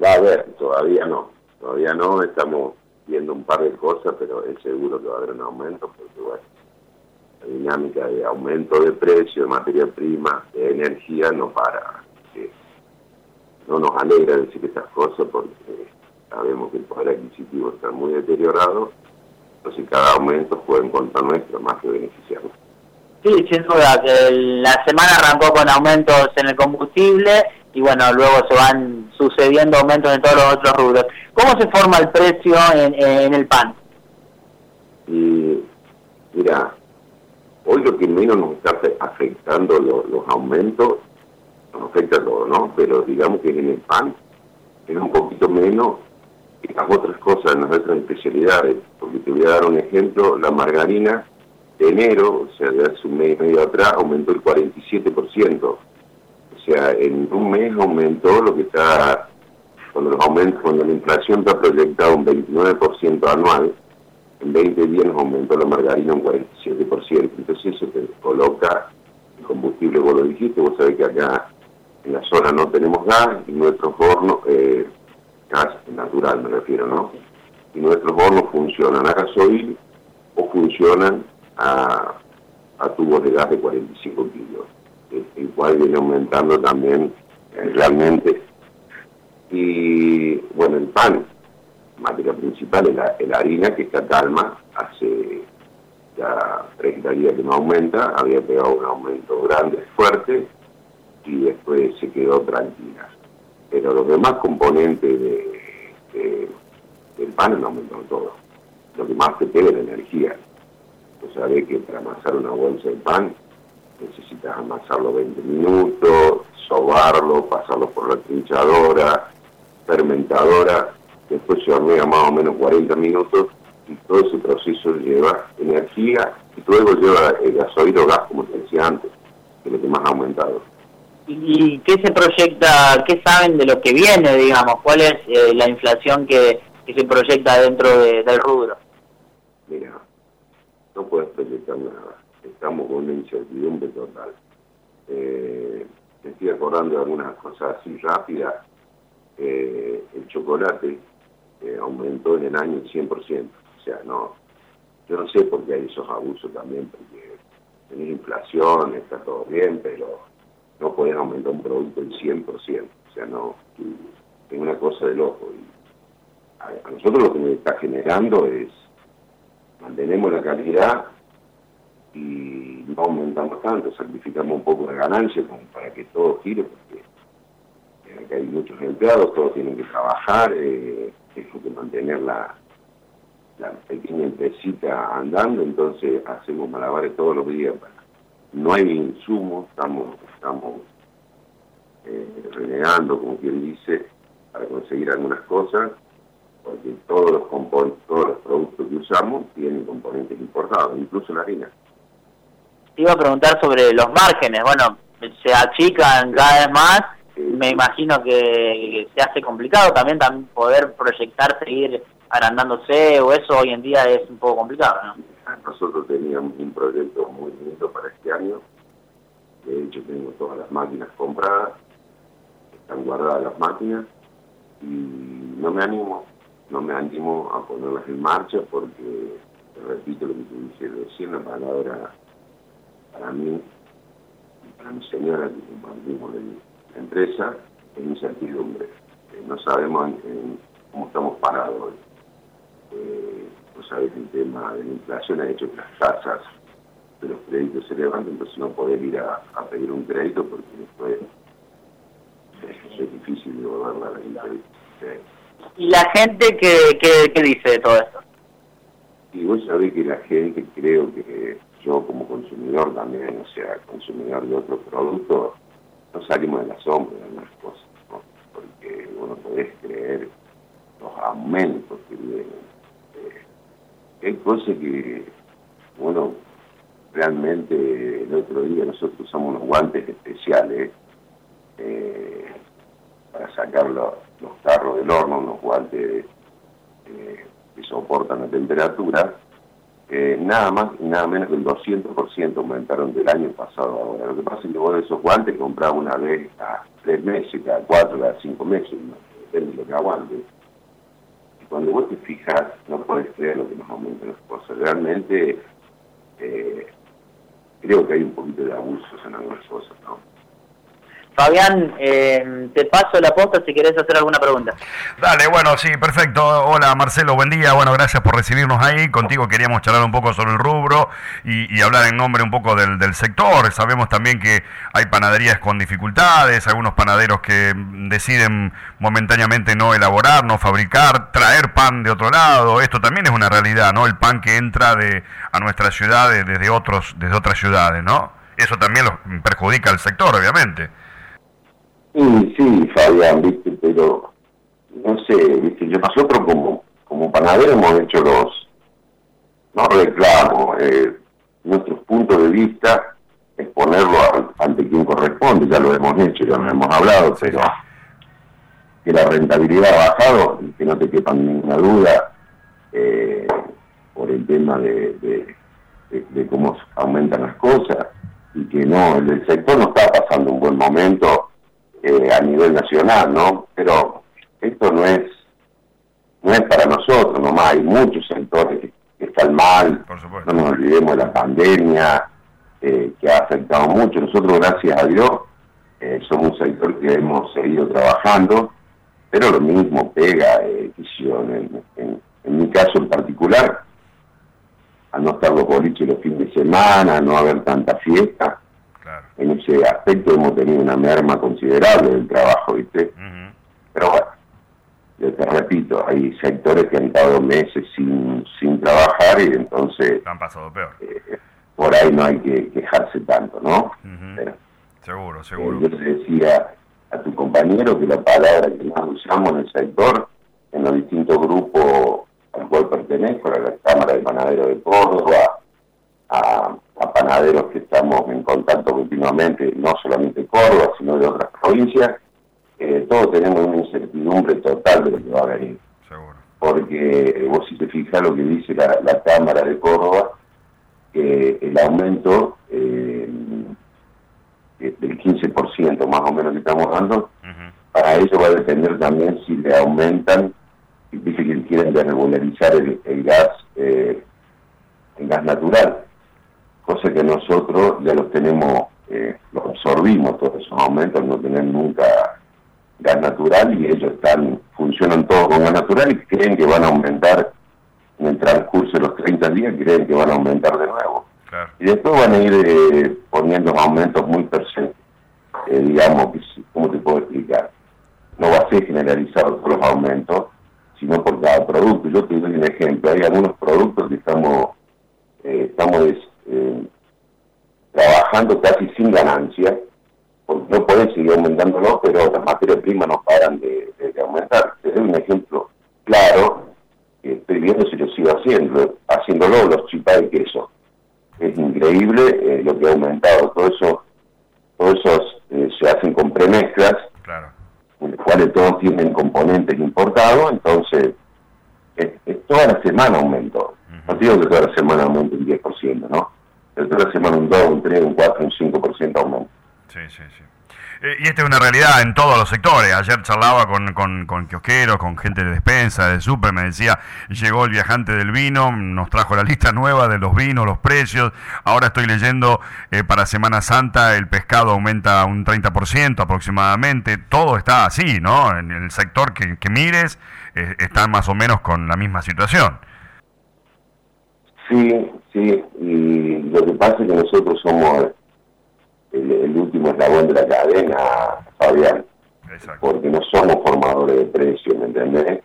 Va a haber, todavía no, estamos viendo un par de cosas, pero es seguro que va a haber un aumento, porque bueno, la dinámica de aumento de precio de materia prima, de energía, no para. No nos alegra decir estas cosas porque sabemos que el poder adquisitivo está muy deteriorado, entonces cada aumento puede en contra nuestra más que beneficiarnos. Sí, sin duda, que la semana arrancó con aumentos en el combustible y bueno, luego se van sucediendo aumentos en todos los otros rubros. ¿Cómo se forma el precio en el pan? Y mira, hoy lo que menos nos está afectando los aumentos, nos afecta todo, ¿no? Pero digamos que en el pan es un poquito menos que las otras cosas, en las otras especialidades, porque te voy a dar un ejemplo, la margarina de enero, o sea, de hace un mes y medio atrás, aumentó el 47%. O sea, en un mes aumentó lo que está, cuando la inflación está proyectada un 29% anual, en 20 días nos aumentó la margarina un 47%. Entonces eso te coloca el combustible, vos lo dijiste, vos sabés que acá en la zona no tenemos gas y nuestros hornos, gas natural me refiero, ¿no? Y nuestros hornos funcionan a gasoil o funcionan a tubos de gas de 45 kilos, el cual viene aumentando también realmente. Y bueno, el pan, materia principal, es la harina, que está calma, hace ya 30 días que no aumenta, había pegado un aumento grande, fuerte, y después se quedó tranquila. Pero los demás componentes del pan han aumentado todo. Lo que más te pega es la energía. Vos sabés que para amasar una bolsa de pan necesitas amasarlo 20 minutos, sobarlo, pasarlo por la trinchadora, fermentadora, después se hornea más o menos 40 minutos y todo ese proceso lleva energía y luego lleva el gasoil o gas, como te decía antes, que es lo que más ha aumentado. ¿Y qué se proyecta, qué saben de lo que viene, digamos? ¿Cuál es la inflación que se proyecta dentro del rubro? Mira, no puedes proyectar nada. Estamos con una incertidumbre total. Me estoy acordando de algunas cosas así rápidas. El chocolate aumentó en el año el 100%. O sea, yo no sé por qué hay esos abusos también, porque tenés inflación, está todo bien, pero no podés aumentar un producto el 100%. O sea, no, es una cosa de loco. Y a nosotros lo que nos está generando es mantenemos la calidad y no aumentamos tanto, sacrificamos un poco de ganancia como para que todo gire, porque acá hay muchos empleados, todos tienen que trabajar, tengo que mantener la pequeña empresita andando, entonces hacemos malabares todos los días. No hay insumos, estamos renegando, como quien dice, para conseguir algunas cosas, porque todos los productos que usamos tienen componentes importados, incluso la harina. Te iba a preguntar sobre los márgenes. Bueno, se achican cada vez más. Me imagino que se hace complicado también poder proyectar, seguir agrandándose, o eso hoy en día es un poco complicado, ¿no? Nosotros teníamos un proyecto muy lindo para este año. De hecho, tengo todas las máquinas compradas, están guardadas las máquinas, y no me animo a ponerlas en marcha porque, repito lo que te dije recién, la palabra para mí y para mi señora, que compartimos la empresa, es incertidumbre. No sabemos cómo estamos parados hoy. No sabes, el tema de la inflación ha hecho que las tasas de los créditos se levanten, entonces no poder ir a pedir un crédito porque después es difícil devolverla a la crédito. ¿Y la gente qué dice de todo esto? Y vos sabés que la gente, creo que yo como consumidor también, o sea, consumidor de otros productos, no salimos de la sombra de algunas cosas, ¿no? Porque vos no podés creer los aumentos que vienen. Hay cosas que, bueno, realmente el otro día nosotros usamos unos guantes especiales para sacar los tarros del horno, unos guantes que soportan la temperatura, nada más y nada menos que el 200% aumentaron del año pasado a ahora. Lo que pasa es que vos de esos guantes comprabas una vez cada 3 meses, cada 4, cada 5 meses, ¿no? depende de lo que aguante. Y cuando vos te fijas, no podés creer lo que nos aumentan las cosas. Realmente creo que hay un poquito de abusos en algunas cosas, ¿no? Fabián, te paso la posta si querés hacer alguna pregunta. Dale, bueno, sí, perfecto. Hola Marcelo, buen día. Bueno, gracias por recibirnos ahí. Contigo queríamos charlar un poco sobre el rubro y hablar en nombre un poco del sector. Sabemos también que hay panaderías con dificultades, algunos panaderos que deciden momentáneamente no elaborar, no fabricar, traer pan de otro lado. Esto también es una realidad, ¿no? El pan que entra a nuestras ciudades desde otras ciudades, ¿no? Eso también perjudica al sector, obviamente. Sí, Fabián, viste, pero no sé, viste, nosotros como panaderos hemos hecho no reclamos, nuestros puntos de vista es ponerlo ante quien corresponde, ya lo hemos hecho, ya lo hemos hablado, pero que la rentabilidad ha bajado, que no te quepa ninguna duda, por el tema de cómo aumentan las cosas, y que no, el sector no está pasando un buen momento a nivel nacional, ¿no? Pero esto no es para nosotros nomás, hay muchos sectores que están mal, no nos olvidemos de la pandemia, que ha afectado mucho. Nosotros, gracias a Dios, somos un sector que hemos seguido trabajando, pero lo mismo pega, en mi caso en particular, a no estar los boliches los fines de semana, a no haber tanta fiesta. Claro. En ese aspecto hemos tenido una merma considerable del trabajo, ¿viste? Uh-huh. Pero bueno, yo te repito, hay sectores que han estado meses sin trabajar y entonces han pasado peor. Por ahí no hay que quejarse tanto, ¿no? Uh-huh. Pero, seguro. Yo le decía a tu compañero que la palabra que más usamos en el sector, en los distintos grupos al cual pertenezco, a la Cámara de Panaderos de Córdoba, a panaderos que estamos en contacto continuamente, no solamente de Córdoba, sino de otras provincias, todos tenemos una incertidumbre total de lo que va a venir. Seguro. Porque vos si te fijas lo que dice la Cámara de Córdoba, el aumento del 15% más o menos que estamos dando, uh-huh. Para eso va a depender también si le aumentan, dice que quieren desregularizar el gas natural, cosa que nosotros ya los tenemos, los absorbimos todos esos aumentos, no tener nunca gas natural, y ellos funcionan todos con gas natural y creen que van a aumentar en el transcurso de los 30 días, creen que van a aumentar de nuevo. Claro. Y después van a ir poniendo aumentos muy persistentes, digamos, ¿cómo te puedo explicar? No va a ser generalizado todos los aumentos, sino por cada producto. Yo te doy un ejemplo, hay algunos productos que estamos trabajando casi sin ganancia, porque no podés seguir aumentándolo, pero las materias primas no paran de aumentar. Te doy un ejemplo claro, que estoy viendo si lo sigo haciéndolo, los chipá de queso. Es increíble lo que ha aumentado, todos esos se hacen con premezclas, claro, en los cuales todos tienen componentes importados, entonces toda la semana aumentó. Uh-huh. No digo que toda la semana aumente un 10%, ¿no? Pero toda la semana un 2, un 3, un 4, un 5% aumento. Sí. Y esta es una realidad en todos los sectores. Ayer charlaba con kiosqueros, con gente de despensa, de súper, me decía, llegó el viajante del vino, nos trajo la lista nueva de los vinos, los precios. Ahora estoy leyendo, para Semana Santa el pescado aumenta un 30% aproximadamente. Todo está así, ¿no? En el sector que mires, están más o menos con la misma situación. Sí, y lo que pasa es que nosotros somos el último eslabón de la cadena, Fabián. Exacto. Porque no somos formadores de precios, ¿me entendés?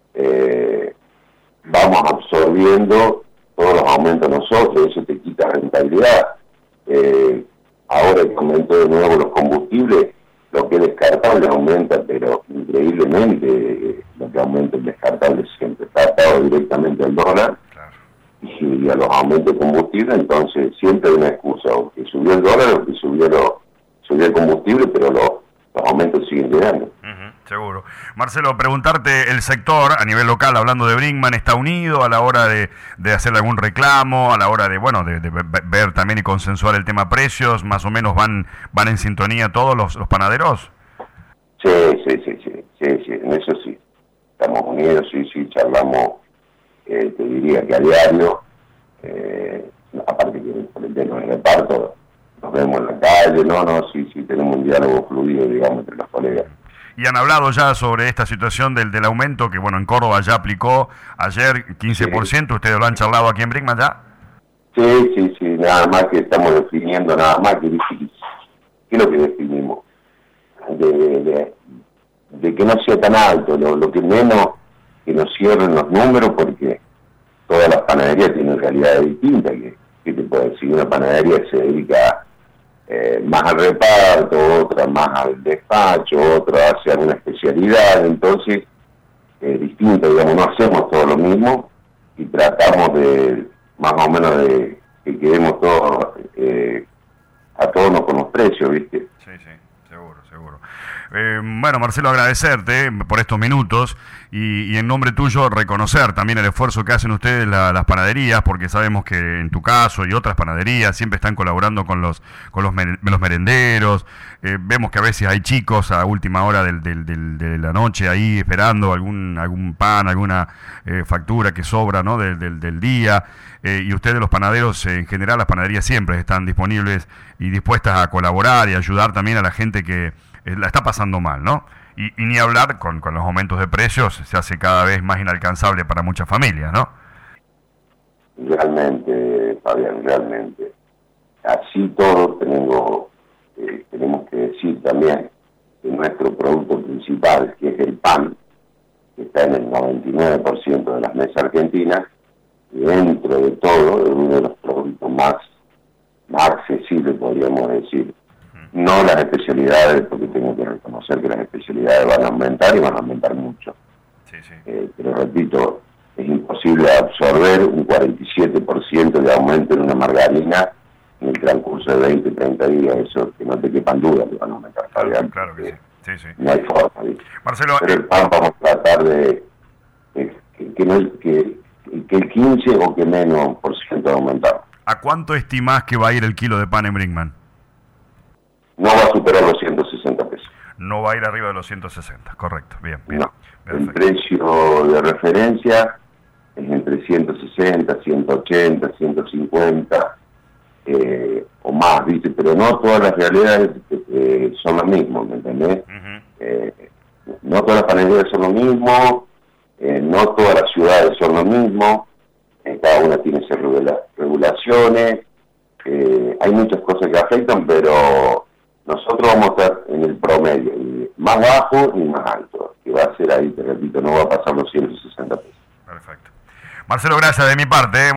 Vamos absorbiendo todos los aumentos nosotros, eso te quita rentabilidad. Ahora que aumentó de nuevo los combustibles, lo que es descartable aumenta, pero increíblemente lo que aumenta el descartable siempre está atado directamente al dólar. Y a los aumentos de combustible, entonces siempre hay una excusa, o que subió el dólar o que subió el combustible, pero los aumentos siguen llegando. Uh-huh, seguro. Marcelo, preguntarte, el sector a nivel local, hablando de Brinkmann, ¿está unido a la hora de hacer algún reclamo, a la hora de ver también y consensuar el tema precios? ¿Más o menos van en sintonía todos los panaderos? Sí. Sí, en eso sí. Estamos unidos, sí, charlamos, te diría que a diario, aparte que por el tema del reparto, nos vemos en la calle, sí, tenemos un diálogo fluido, digamos, entre los colegas. Y han hablado ya sobre esta situación del aumento que, bueno, en Córdoba ya aplicó ayer 15%, sí. ¿Ustedes lo han charlado aquí en Brinkmann ya? Sí, nada más que estamos definiendo, ¿qué es lo que definimos? De que no sea tan alto, lo que menos que nos cierren los números, porque todas las panaderías tienen realidades distintas, que te puedo decir, una panadería se dedica más al reparto, otra más al despacho, otra hace alguna especialidad, entonces distinto, digamos, no hacemos todo lo mismo y tratamos de más o menos de que quedemos todos a todos con los precios, ¿viste? Sí, seguro. Bueno, Marcelo, agradecerte por estos minutos y en nombre tuyo reconocer también el esfuerzo que hacen ustedes las panaderías, porque sabemos que en tu caso y otras panaderías siempre están colaborando con los merenderos. Vemos que a veces hay chicos a última hora de la noche ahí esperando algún pan, alguna factura que sobra, ¿no? del día. Y ustedes, los panaderos, en general, las panaderías siempre están disponibles y dispuestas a colaborar y ayudar también a la gente que la está pasando mal, ¿no? Y ni hablar con los aumentos de precios, se hace cada vez más inalcanzable para muchas familias, ¿no? Realmente, Fabián, realmente. Así todos tenemos que decir también que nuestro producto principal, que es el pan, que está en el 99% de las mesas argentinas, y dentro de todo es uno de los productos más accesibles, podríamos decir. No las especialidades, porque tengo que reconocer que las especialidades van a aumentar y van a aumentar mucho. Sí. Pero repito, es imposible absorber un 47% de aumento en una margarina en el transcurso de 20, 30 días. Eso que no te quepan dudas que van a aumentar. Claro que sí. No hay forma, ¿viste? Marcelo, pero el pan vamos a tratar de que el 15 o que menos por ciento de aumentar. ¿A cuánto estimás que va a ir el kilo de pan en Brinkmann? No va a superar los 160 pesos. No va a ir arriba de los 160, correcto, bien. No, el precio de referencia es entre 160, 180, 150 o más, ¿viste? Pero no todas las realidades son lo mismo, ¿me entendés? No todas las panaderías son lo mismo, no todas las ciudades son lo mismo, cada una tiene sus regulaciones, hay muchas cosas que afectan, pero nosotros vamos a estar en el promedio, más bajo y más alto, que va a ser ahí, te repito, no va a pasar los 160 pesos. Perfecto. Marcelo, gracias de mi parte.